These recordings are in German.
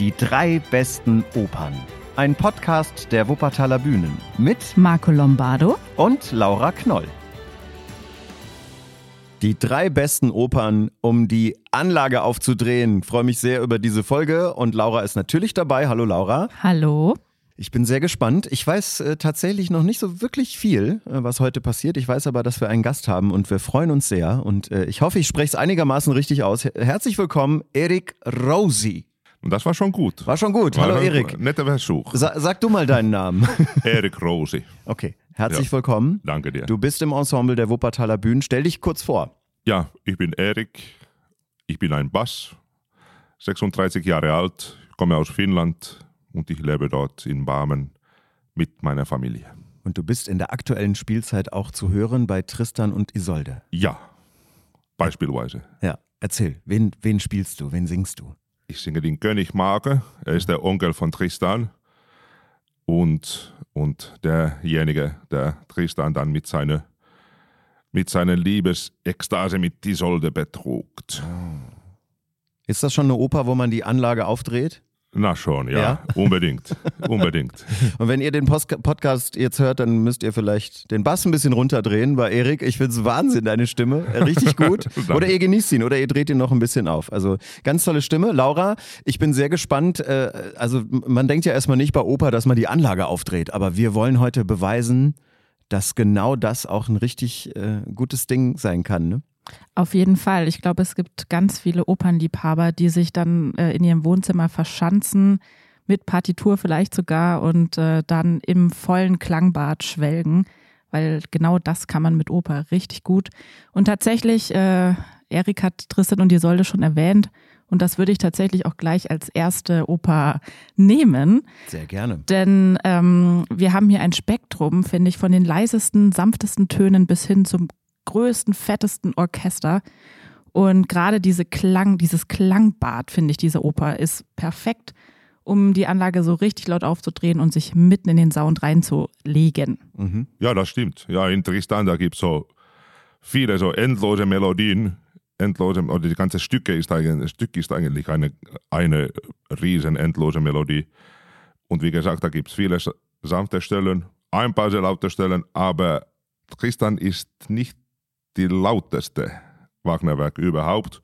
Die 3 besten Opern. Ein Podcast der Wuppertaler Bühnen mit Marco Lombardo und Laura Knoll. Die 3 besten Opern, um die Anlage aufzudrehen. Ich freue mich sehr über diese Folge und Laura ist natürlich dabei. Hallo Laura. Hallo. Ich bin sehr gespannt. Ich weiß tatsächlich noch nicht so wirklich viel, was heute passiert. Ich weiß aber, dass wir einen Gast haben und wir freuen uns sehr. Und ich hoffe, ich spreche es einigermaßen richtig aus. Herzlich willkommen, Erik Rosi. Das war schon gut. War schon gut. Hallo Erik. Netter Versuch. Sag du mal deinen Namen. Erik Rosi. Okay, herzlich willkommen. Danke dir. Du bist im Ensemble der Wuppertaler Bühnen. Stell dich kurz vor. Ja, ich bin Erik. Ich bin ein Bass, 36 Jahre alt, komme aus Finnland und ich lebe dort in Barmen mit meiner Familie. Und du bist in der aktuellen Spielzeit auch zu hören bei Tristan und Isolde. Ja, beispielsweise. Ja, erzähl, wen spielst du, wen singst du? Ich singe den König Marke, er ist der Onkel von Tristan und derjenige, der Tristan dann mit seiner Liebesekstase mit Isolde betrugt. Ist das schon eine Oper, wo man die Anlage aufdreht? Na schon, ja? Unbedingt. Und wenn ihr den Podcast jetzt hört, dann müsst ihr vielleicht den Bass ein bisschen runterdrehen bei Erik. Ich finde es Wahnsinn, deine Stimme. Richtig gut. Oder ihr genießt ihn oder ihr dreht ihn noch ein bisschen auf. Also ganz tolle Stimme. Laura, ich bin sehr gespannt. Also man denkt ja erstmal nicht bei Oper, dass man die Anlage aufdreht. Aber wir wollen heute beweisen, dass genau das auch ein richtig gutes Ding sein kann, ne? Auf jeden Fall. Ich glaube, es gibt ganz viele Opernliebhaber, die sich dann in ihrem Wohnzimmer verschanzen, mit Partitur vielleicht sogar und dann im vollen Klangbad schwelgen, weil genau das kann man mit Oper richtig gut. Und tatsächlich, Erik hat Tristan und Isolde schon erwähnt und das würde ich tatsächlich auch gleich als erste Oper nehmen. Sehr gerne. Denn wir haben hier ein Spektrum, finde ich, von den leisesten, sanftesten Tönen bis hin zum größten, fettesten Orchester. Und gerade dieses Klangbad, finde ich, diese Oper ist perfekt, um die Anlage so richtig laut aufzudrehen und sich mitten in den Sound reinzulegen. Mhm. Ja, das stimmt. Ja, in Tristan, da gibt es so viele so endlose Melodien. Oder die ganze Stück ist eigentlich eine riesen endlose Melodie. Und wie gesagt, da gibt es viele sanfte Stellen, ein paar sehr laute Stellen, aber Tristan ist nicht die lauteste Wagner-Werk überhaupt.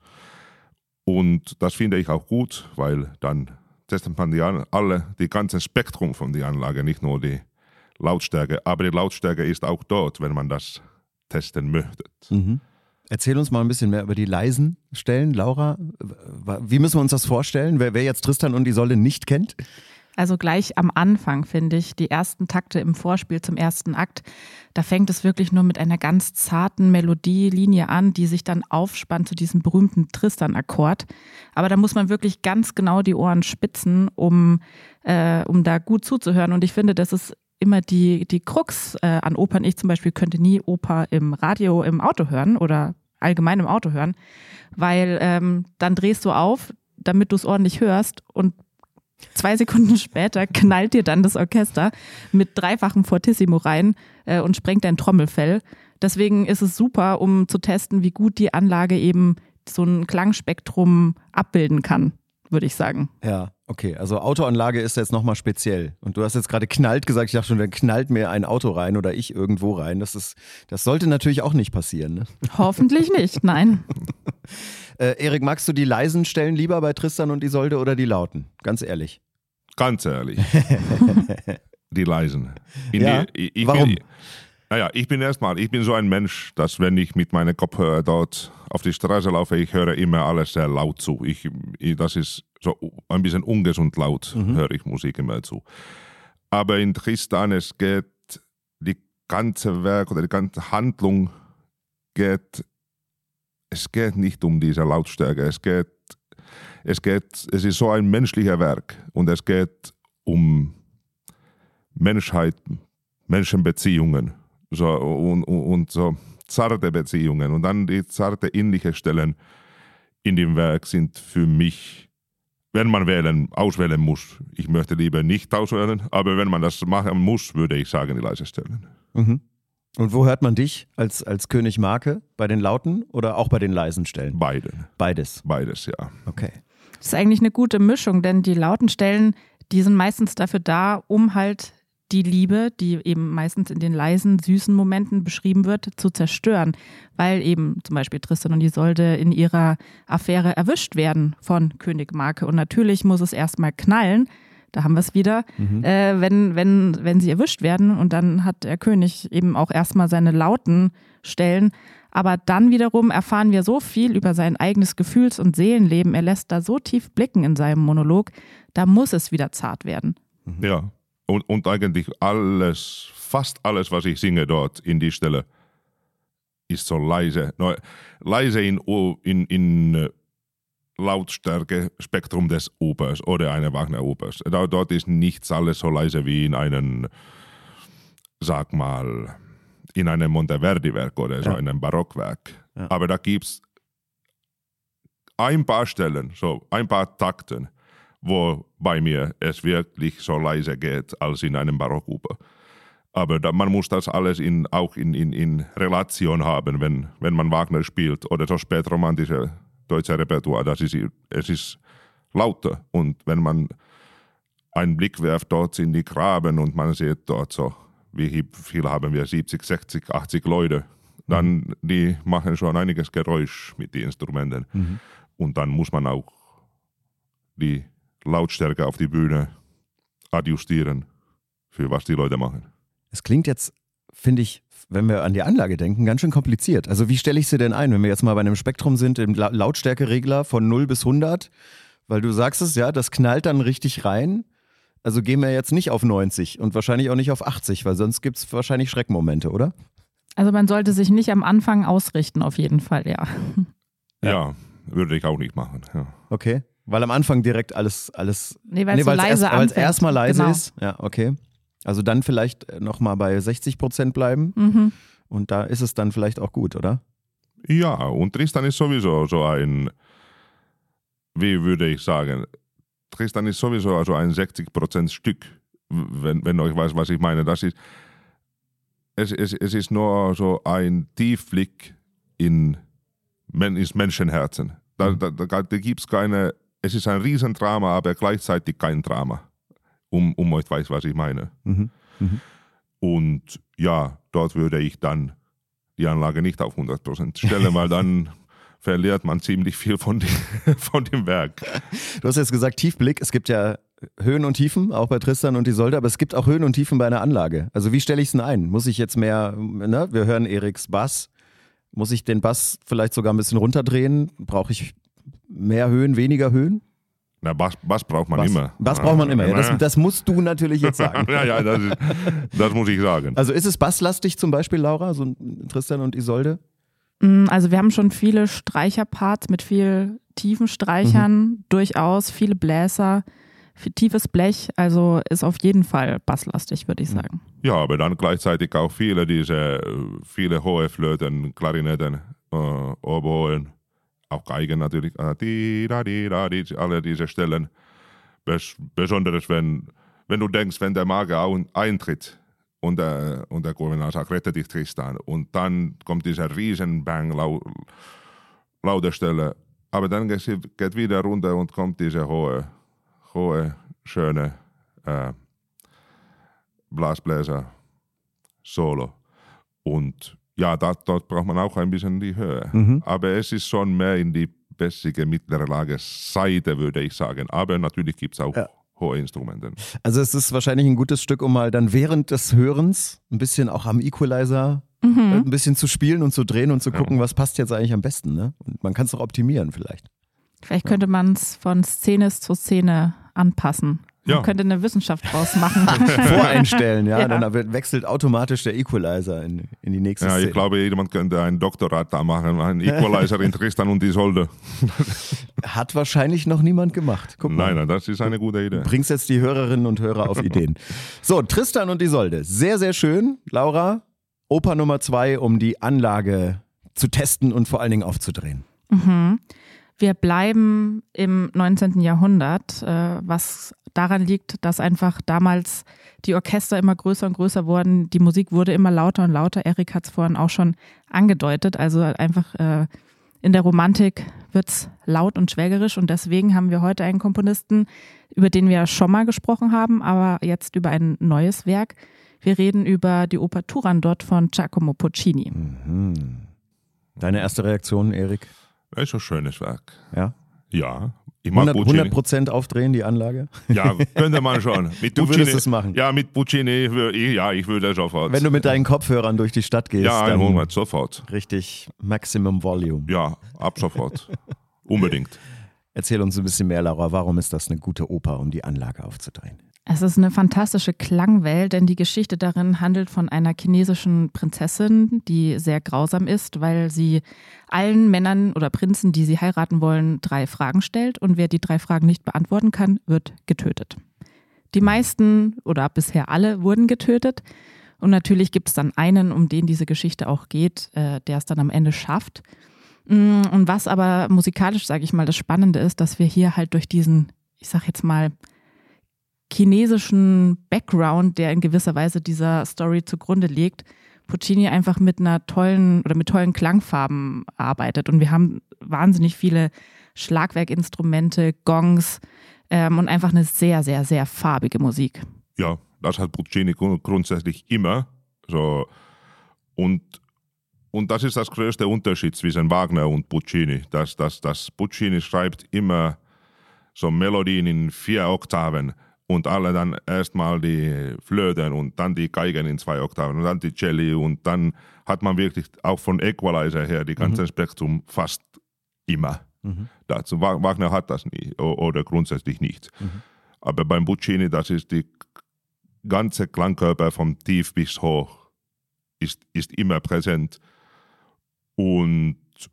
Und das finde ich auch gut, weil dann testet man die ganze Spektrum von der Anlage, nicht nur die Lautstärke. Aber die Lautstärke ist auch dort, wenn man das testen möchte. Mhm. Erzähl uns mal ein bisschen mehr über die leisen Stellen, Laura. Wie müssen wir uns das vorstellen, wer jetzt Tristan und Isolde nicht kennt? Also gleich am Anfang, finde ich, die ersten Takte im Vorspiel zum ersten Akt, da fängt es wirklich nur mit einer ganz zarten Melodielinie an, die sich dann aufspannt zu diesem berühmten Tristan-Akkord. Aber da muss man wirklich ganz genau die Ohren spitzen, um da gut zuzuhören. Und ich finde, das ist immer die Krux an Opern. Ich zum Beispiel könnte nie Oper im Radio im Auto hören oder allgemein im Auto hören, weil dann drehst du auf, damit du es ordentlich hörst und 2 Sekunden später knallt dir dann das Orchester mit 3-fachem Fortissimo rein und sprengt dein Trommelfell. Deswegen ist es super, um zu testen, wie gut die Anlage eben so ein Klangspektrum abbilden kann, würde ich sagen. Ja, okay. Also Autoanlage ist jetzt nochmal speziell. Und du hast jetzt gerade knallt gesagt. Ich dachte schon, dann knallt mir ein Auto rein oder ich irgendwo rein. Das sollte natürlich auch nicht passieren, ne? Hoffentlich nicht, nein. Erik, magst du die leisen Stellen lieber bei Tristan und Isolde oder die lauten? Ganz ehrlich. Ganz ehrlich. Die leisen. Warum? Ich bin so ein Mensch, dass wenn ich mit meinen Kopfhörer dort auf die Straße laufe, ich höre immer alles sehr laut zu. Das ist so ein bisschen ungesund laut, höre ich Musik immer zu. Aber in Tristan, es geht die ganze Werk oder die ganze Handlung es geht nicht um diese Lautstärke. Es ist so ein menschlicher Werk und es geht um Menschheit, Menschenbeziehungen und so zarte Beziehungen. Und dann die zarte innerliche Stellen in dem Werk sind für mich, wenn man auswählen muss, ich möchte lieber nicht auswählen, aber wenn man das machen muss, würde ich sagen, die leise Stellen. Mhm. Und wo hört man dich als König Marke? Bei den lauten oder auch bei den leisen Stellen? Beides, Beides, ja. Okay. Das ist eigentlich eine gute Mischung, denn die lauten Stellen, die sind meistens dafür da, um halt die Liebe, die eben meistens in den leisen, süßen Momenten beschrieben wird, zu zerstören, weil eben zum Beispiel Tristan und Isolde in ihrer Affäre erwischt werden von König Marke. Und natürlich muss es erstmal knallen, da haben wir es wieder, wenn sie erwischt werden. Und dann hat der König eben auch erstmal seine lauten Stellen. Aber dann wiederum erfahren wir so viel über sein eigenes Gefühls- und Seelenleben. Er lässt da so tief blicken in seinem Monolog, da muss es wieder zart werden. Ja. Und eigentlich fast alles, was ich singe dort in die Stelle, ist so leise. Leise in Lautstärke-Spektrum des Opers oder einer Wagner-Opers. Dort ist nichts alles so leise wie in einem, sag mal, in einem Monteverdi-Werk oder so, in einem Barockwerk. Ja. Aber da gibt es ein paar Stellen, so ein paar Takten, wo bei mir es wirklich so leise geht als in einem Barockoper. Aber man muss das alles auch in Relation haben, wenn man Wagner spielt oder so spätromantische deutsche Repertoire. Es ist lauter und wenn man einen Blick wirft dort in die Graben und man sieht dort so, wie viel haben wir, 70, 60, 80 Leute, dann die machen schon einiges Geräusch mit den Instrumenten. Und dann muss man auch die Lautstärke auf die Bühne adjustieren, für was die Leute machen. Es klingt jetzt, finde ich, wenn wir an die Anlage denken, ganz schön kompliziert. Also wie stelle ich sie denn ein, wenn wir jetzt mal bei einem Spektrum sind, im Lautstärkeregler von 0 bis 100? Weil du sagst es, ja, das knallt dann richtig rein. Also gehen wir jetzt nicht auf 90 und wahrscheinlich auch nicht auf 80, weil sonst gibt es wahrscheinlich Schreckmomente, oder? Also man sollte sich nicht am Anfang ausrichten, auf jeden Fall, ja. Ja, würde ich auch nicht machen. Ja. Okay. Weil am Anfang direkt alles weil es so leise anfängt. Weil es erstmal leise genau. ist. Ja, okay. Also dann vielleicht nochmal bei 60% bleiben und da ist es dann vielleicht auch gut, oder? Ja, und Tristan ist sowieso so ein, wie würde ich sagen, Tristan ist sowieso also ein 60% Stück, wenn euch weiß, was ich meine. Das ist, es ist nur so ein Tiefblick ins Menschenherzen. Da gibt es keine, es ist ein Riesendrama, aber gleichzeitig kein Drama. Um euch weiß, was ich meine. Und ja, dort würde ich dann die Anlage nicht auf 100% stellen, weil dann verliert man ziemlich viel von dem Werk. Du hast jetzt gesagt Tiefblick, es gibt ja Höhen und Tiefen, auch bei Tristan und Isolde, aber es gibt auch Höhen und Tiefen bei einer Anlage. Also wie stelle ich es denn ein? Muss ich jetzt mehr, ne? Wir hören Eriks Bass, muss ich den Bass vielleicht sogar ein bisschen runterdrehen? Brauche ich mehr Höhen, weniger Höhen? Na, Bass braucht man immer. Bass braucht man immer, ja. Das musst du natürlich jetzt sagen. ja, das muss ich sagen. Also ist es basslastig zum Beispiel, Laura, so Tristan und Isolde? Also wir haben schon viele Streicherparts mit viel tiefen Streichern, durchaus viele Bläser, viel tiefes Blech, also ist auf jeden Fall basslastig, würde ich sagen. Ja, aber dann gleichzeitig auch viele hohe Flöten, Klarinetten, Oboen, auch Geigen natürlich, alle diese Stellen. Besonders wenn du denkst, wenn der Mager eintritt und der Gouverneur sagt, rette dich Tristan. Und dann kommt dieser Riesenbang, laute Stelle. Aber dann geht wieder runter und kommt diese hohe, schöne Blasbläser-Solo. Und ja, dort braucht man auch ein bisschen die Höhe. Aber es ist schon mehr in die bessige mittlere Lageseite, würde ich sagen. Aber natürlich gibt es auch hohe Instrumente. Also es ist wahrscheinlich ein gutes Stück, um mal dann während des Hörens ein bisschen auch am Equalizer ein bisschen zu spielen und zu drehen und zu gucken, was passt jetzt eigentlich am besten. Ne? Und man kann es auch optimieren vielleicht. Vielleicht könnte man es von Szene zu Szene anpassen. Man könnte eine Wissenschaft draus machen. Voreinstellen, dann wechselt automatisch der Equalizer in die nächste Szene. Ich glaube, jemand könnte ein Doktorat da machen, ein Equalizer in Tristan und Isolde. Hat wahrscheinlich noch niemand gemacht. Guck mal. Nein, das ist eine gute Idee. Bringst jetzt die Hörerinnen und Hörer auf Ideen. So, Tristan und Isolde, sehr, sehr schön. Laura, Oper Nummer 2, um die Anlage zu testen und vor allen Dingen aufzudrehen. Wir bleiben im 19. Jahrhundert, was daran liegt, dass einfach damals die Orchester immer größer und größer wurden. Die Musik wurde immer lauter und lauter. Erik hat es vorhin auch schon angedeutet. Also einfach In der Romantik wird es laut und schwägerisch und deswegen haben wir heute einen Komponisten, über den wir schon mal gesprochen haben, aber jetzt über ein neues Werk. Wir reden über die Oper Turandot von Giacomo Puccini. Deine erste Reaktion, Erik? Das ist ein schönes Werk. Ja? Ja. Ich mag 100% aufdrehen, die Anlage? Ja, könnte man schon. Mit du Puccini, würdest es machen? Ja, mit Puccini, ich würde sofort. Wenn du mit deinen Kopfhörern durch die Stadt gehst, ja, dann 100, sofort. Richtig Maximum Volume. Ja, ab sofort. Unbedingt. Erzähl uns ein bisschen mehr, Laura, warum ist das eine gute Oper, um die Anlage aufzudrehen? Es ist eine fantastische Klangwelt, denn die Geschichte darin handelt von einer chinesischen Prinzessin, die sehr grausam ist, weil sie allen Männern oder Prinzen, die sie heiraten wollen, 3 Fragen stellt und wer die 3 Fragen nicht beantworten kann, wird getötet. Die meisten oder bisher alle wurden getötet und natürlich gibt es dann einen, um den diese Geschichte auch geht, der es dann am Ende schafft. Und was aber musikalisch, sage ich mal, das Spannende ist, dass wir hier halt durch diesen, ich sag jetzt mal, chinesischen Background, der in gewisser Weise dieser Story zugrunde liegt, Puccini einfach mit tollen Klangfarben arbeitet. Und wir haben wahnsinnig viele Schlagwerkinstrumente, Gongs und einfach eine sehr, sehr, sehr farbige Musik. Ja, das hat Puccini grundsätzlich immer. So. Und das ist das größte Unterschied zwischen Wagner und Puccini. Dass Puccini schreibt immer so Melodien in 4 Oktaven. Und alle dann erstmal die Flöten und dann die Geigen in 2 Oktaven und dann die Celli und dann hat man wirklich auch von Equalizer her die ganze Spektrum fast immer. Dazu. Wagner hat das nie oder grundsätzlich nicht. Aber beim Puccini, das ist die ganze Klangkörper vom Tief bis hoch ist immer präsent und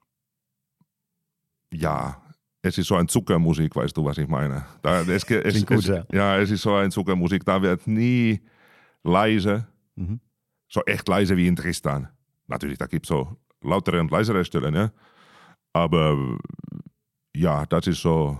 ja, es ist so ein Zuckermusik, weißt du, was ich meine? Es ist so ein Zuckermusik, da wird nie leise, so echt leise wie in Tristan. Natürlich, da gibt es so lautere und leisere Stellen, ja? Aber ja, das ist so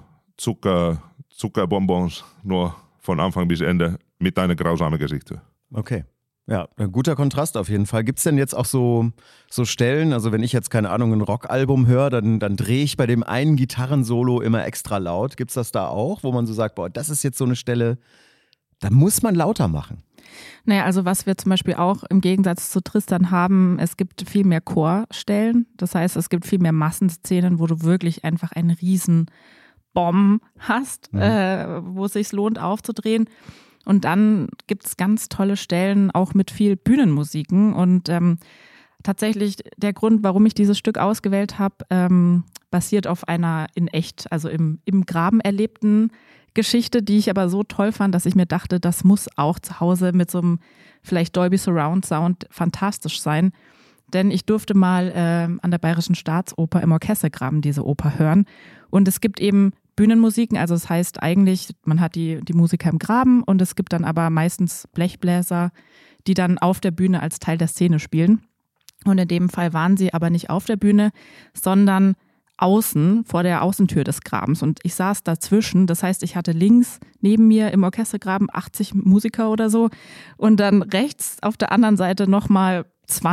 Zuckerbonbons, nur von Anfang bis Ende mit einem grausamen Gesicht. Okay. Ja, ein guter Kontrast auf jeden Fall. Gibt es denn jetzt auch so Stellen, also wenn ich jetzt, keine Ahnung, ein Rockalbum höre, dann drehe ich bei dem einen Gitarrensolo immer extra laut. Gibt es das da auch, wo man so sagt, boah, das ist jetzt so eine Stelle, da muss man lauter machen? Naja, also was wir zum Beispiel auch im Gegensatz zu Tristan haben, es gibt viel mehr Chorstellen. Das heißt, es gibt viel mehr Massenszenen, wo du wirklich einfach einen riesen Bomb hast, wo es sich lohnt aufzudrehen. Und dann gibt es ganz tolle Stellen, auch mit viel Bühnenmusiken. Und tatsächlich der Grund, warum ich dieses Stück ausgewählt habe, basiert auf einer in echt, also im Graben erlebten Geschichte, die ich aber so toll fand, dass ich mir dachte, das muss auch zu Hause mit so einem vielleicht Dolby Surround Sound fantastisch sein. Denn ich durfte mal an der Bayerischen Staatsoper im Orchestergraben diese Oper hören. Und es gibt eben Bühnenmusiken, also das heißt eigentlich, man hat die Musiker im Graben und es gibt dann aber meistens Blechbläser, die dann auf der Bühne als Teil der Szene spielen. Und in dem Fall waren sie aber nicht auf der Bühne, sondern außen, vor der Außentür des Grabens. Und ich saß dazwischen, das heißt, ich hatte links neben mir im Orchestergraben 80 Musiker oder so und dann rechts auf der anderen Seite nochmal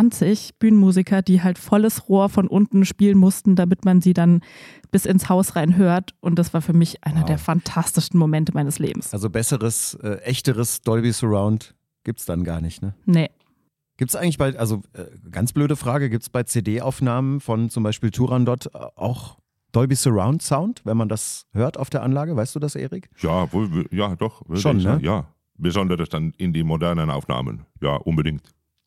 20 Bühnenmusiker, die halt volles Rohr von unten spielen mussten, damit man sie dann bis ins Haus rein hört. Und das war für mich einer der fantastischsten Momente meines Lebens. Also besseres, echteres Dolby Surround gibt es dann gar nicht, ne? Nee. Gibt es eigentlich ganz blöde Frage, gibt es bei CD-Aufnahmen von zum Beispiel Turandot auch Dolby Surround Sound, wenn man das hört auf der Anlage? Weißt du das, Erik? Ja, doch. Schon, ne? Ja, besonders dann in die modernen Aufnahmen. Ja, unbedingt.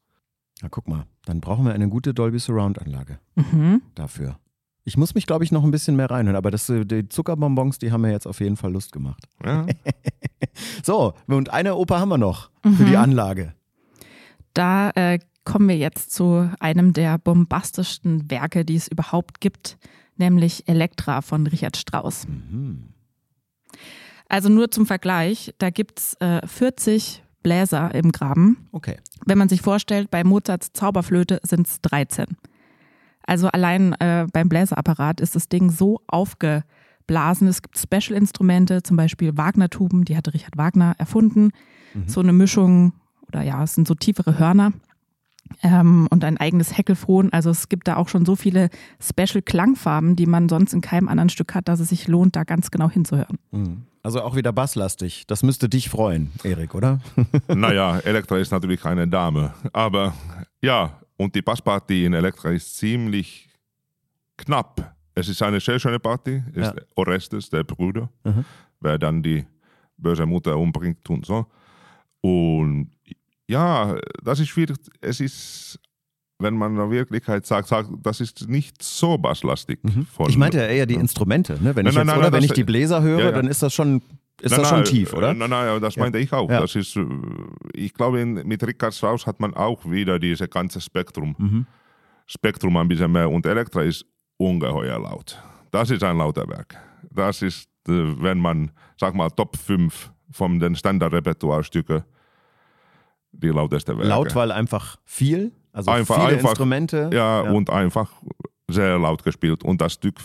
Na, guck mal, dann brauchen wir eine gute Dolby Surround Anlage dafür. Ich muss mich, glaube ich, noch ein bisschen mehr reinhören, aber die Zuckerbonbons, die haben mir jetzt auf jeden Fall Lust gemacht. Ja. So, und eine Oper haben wir noch für die Anlage. Da kommen wir jetzt zu einem der bombastischsten Werke, die es überhaupt gibt, nämlich Elektra von Richard Strauss. Also nur zum Vergleich, da gibt es 40 Bläser im Graben. Okay. Wenn man sich vorstellt, bei Mozarts Zauberflöte sind es 13. Also allein beim Bläserapparat ist das Ding so aufgeblasen. Es gibt Special-Instrumente, zum Beispiel Wagner-Tuben, die hatte Richard Wagner erfunden. So eine Mischung, oder ja, es sind so tiefere Hörner. und ein eigenes Heckelphon. Also es gibt da auch schon so viele Special-Klangfarben, die man sonst in keinem anderen Stück hat, dass es sich lohnt, da ganz genau hinzuhören. Also auch wieder basslastig. Das müsste dich freuen, Erik, oder? Naja, Elektra ist natürlich eine Dame. Aber ja, und die Basspartie in Elektra ist ziemlich knapp. Es ist eine sehr schöne Partie. Es ist Orestes, der Bruder, wer dann die böse Mutter umbringt und so. Und ja, das ist schwierig. Es ist, wenn man in der Wirklichkeit sagt, das ist nicht so basslastig. Ich meinte ja eher die Instrumente. Ne? Wenn ich die Bläser höre, dann ist das schon tief, oder? Nein, das meinte ich auch. Ja. Das ist, ich glaube, mit Richard Strauss hat man auch wieder dieses ganze Spektrum ein bisschen mehr. Und Elektra ist ungeheuer laut. Das ist ein lauter Werk. Das ist, wenn man, sag mal, Top 5 von den Standardrepertoirestücken die lauteste Werke. Laut, weil einfach viel? Also viele Instrumente? Ja, und einfach sehr laut gespielt. Und das Stück,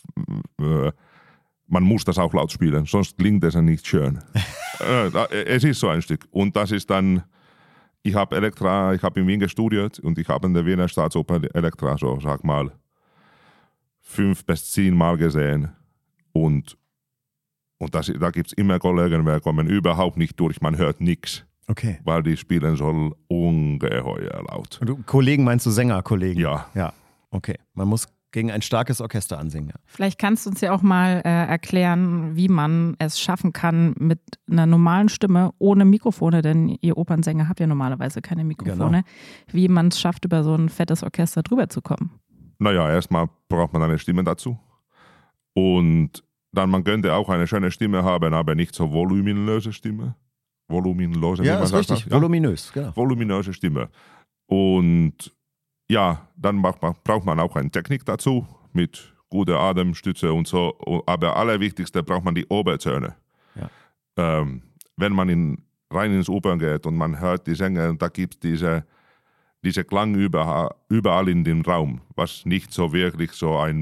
man muss das auch laut spielen, sonst klingt es ja nicht schön. Es ist so ein Stück. Und das ist dann, ich habe in Wien gestudiert und ich habe in der Wiener Staatsoper Elektra so, sag mal, 5 bis 10 Mal gesehen. Und da gibt es immer Kollegen, die kommen überhaupt nicht durch, man hört nichts. Okay. Weil die spielen so ungeheuer laut. Und Kollegen meinst du Sängerkollegen? Ja. Ja, okay. Man muss gegen ein starkes Orchester ansingen. Vielleicht kannst du uns ja auch mal erklären, wie man es schaffen kann mit einer normalen Stimme, ohne Mikrofone, denn ihr Opernsänger habt ja normalerweise keine Mikrofone, wie man es schafft, über so ein fettes Orchester drüber zu kommen. Naja, erstmal braucht man eine Stimme dazu. Und dann, man könnte auch eine schöne Stimme haben, aber nicht so voluminöse Stimme. Ja, ist richtig. Ja? Voluminös, genau. Voluminöse Stimme. Und ja, dann braucht man auch eine Technik dazu mit guter Atemstütze und so. Aber allerwichtigste braucht man die Obertöne. Ja. Wenn man rein ins Opern geht und man hört die Sänger, da gibt es diese Klang überall in dem Raum, was nicht so wirklich so ein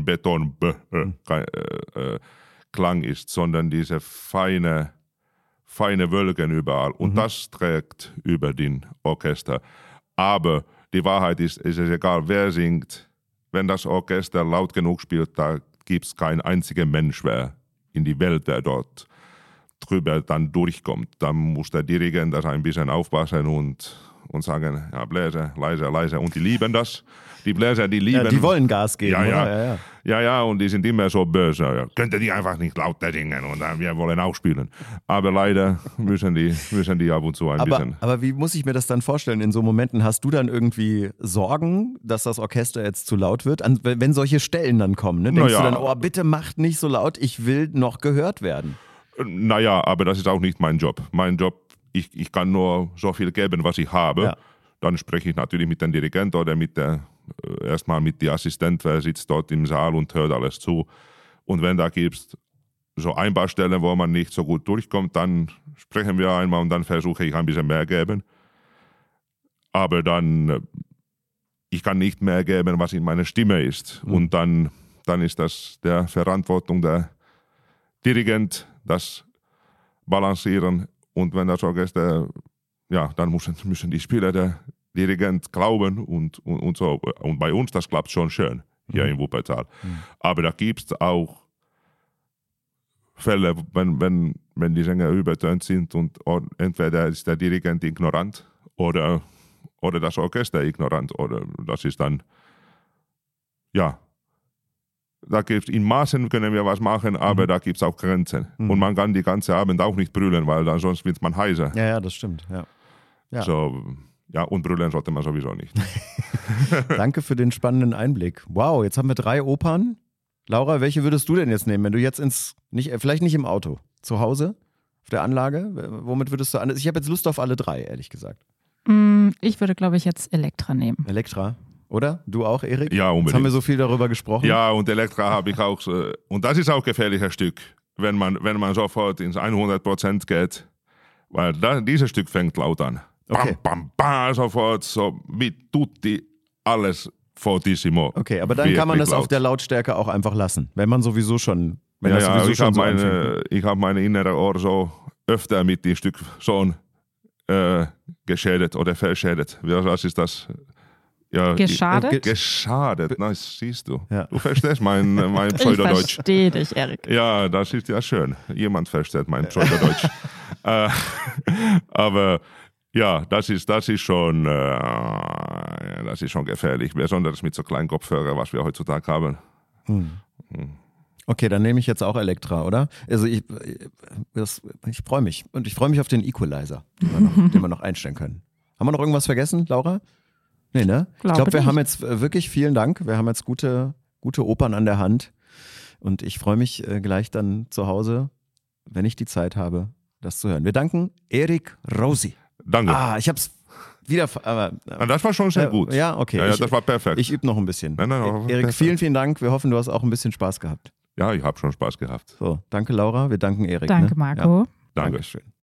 Beton-Klang ist, sondern diese feine Wölken überall. Und das trägt über den Orchester. Aber die Wahrheit ist, es ist egal, wer singt. Wenn das Orchester laut genug spielt, da gibt es kein einziger Mensch mehr in die Welt, der dort drüber dann durchkommt. Da muss der Dirigent das ein bisschen aufpassen und sagen, ja, Bläser, leise. Und die lieben das. Die Bläser, die lieben... Ja, die wollen Gas geben, Ja, und die sind immer so böse. Ja, könnte die einfach nicht lauter singen und wir wollen auch spielen. Aber leider müssen die ab und zu ein bisschen... Aber wie muss ich mir das dann vorstellen? In so Momenten hast du dann irgendwie Sorgen, dass das Orchester jetzt zu laut wird? Wenn solche Stellen dann kommen, ne? Denkst du dann, oh, bitte macht nicht so laut, ich will noch gehört werden? Naja, aber das ist auch nicht mein Job. Mein Job, ich kann nur so viel geben, was ich habe. Ja. Dann spreche ich natürlich mit dem Dirigenten oder erstmal mit dem Assistent, wer sitzt dort im Saal und hört alles zu. Und wenn da gibt es so ein paar Stellen, wo man nicht so gut durchkommt, dann sprechen wir einmal und dann versuche ich ein bisschen mehr geben. Aber dann, ich kann nicht mehr geben, was in meiner Stimme ist. Und dann ist das der Verantwortung der Dirigent, das Balancieren. Und wenn das Orchester, ja, dann müssen die Spieler der Dirigent glauben und so. Und bei uns, das klappt schon schön hier in Wuppertal. Aber da gibt es auch Fälle, wenn die Sänger übertönt sind und entweder ist der Dirigent ignorant oder das Orchester ignorant. Oder das ist dann, ja, da gibt's in Maßen können wir was machen, aber da gibt es auch Grenzen. Und man kann die ganze Abend auch nicht brüllen, weil dann sonst wird man heiser. Ja, das stimmt. Ja. So, ja, und brüllen sollte man sowieso nicht. Danke für den spannenden Einblick. Wow, jetzt haben wir 3 Opern. Laura, welche würdest du denn jetzt nehmen, wenn du jetzt vielleicht nicht im Auto, zu Hause, auf der Anlage, womit würdest du ich habe jetzt Lust auf alle 3, ehrlich gesagt. Ich würde, glaube ich, jetzt Elektra nehmen. Elektra? Oder? Du auch, Erik? Ja, unbedingt. Jetzt haben wir so viel darüber gesprochen. Ja, und Elektra habe ich auch. Und das ist auch ein gefährliches Stück, wenn man sofort ins 100% geht, weil dieses Stück fängt laut an. Okay. Bam, bam, bam, sofort, so mit tutti, alles fortissimo. Okay, aber dann kann man das auf der Lautstärke auch einfach lassen, wenn man sowieso schon... Ich habe meine innere Ohr so öfter mit dem Stück schon geschädigt oder verschädigt. Was ist das? Ja, Geschadet? Geschadet, na, siehst du. Ja. Du verstehst mein Ich Pseudodeutsch. verstehe dich, Erik. Ja, das ist ja schön. Jemand versteht mein Pseudodeutsch. Aber ja, das ist schon gefährlich, besonders mit so kleinen Kopfhörern, was wir heutzutage haben. Okay, dann nehme ich jetzt auch Elektra, oder? Also ich freue mich. Und ich freue mich auf den Equalizer, den wir noch einstellen können. Haben wir noch irgendwas vergessen, Laura? Nee, ne? Ich glaube, wir haben jetzt wirklich vielen Dank. Wir haben jetzt gute Opern an der Hand. Und ich freue mich gleich dann zu Hause, wenn ich die Zeit habe, das zu hören. Wir danken Erik Rosi. Danke. Ich hab's wieder. Das war schon sehr gut. Ja, okay. Ja, das war perfekt. Ich übe noch ein bisschen. Nein, Erik, vielen Dank. Wir hoffen, du hast auch ein bisschen Spaß gehabt. Ja, ich habe schon Spaß gehabt. So, danke Laura. Wir danken Erik. Danke, Marco. Danke. Dankeschön.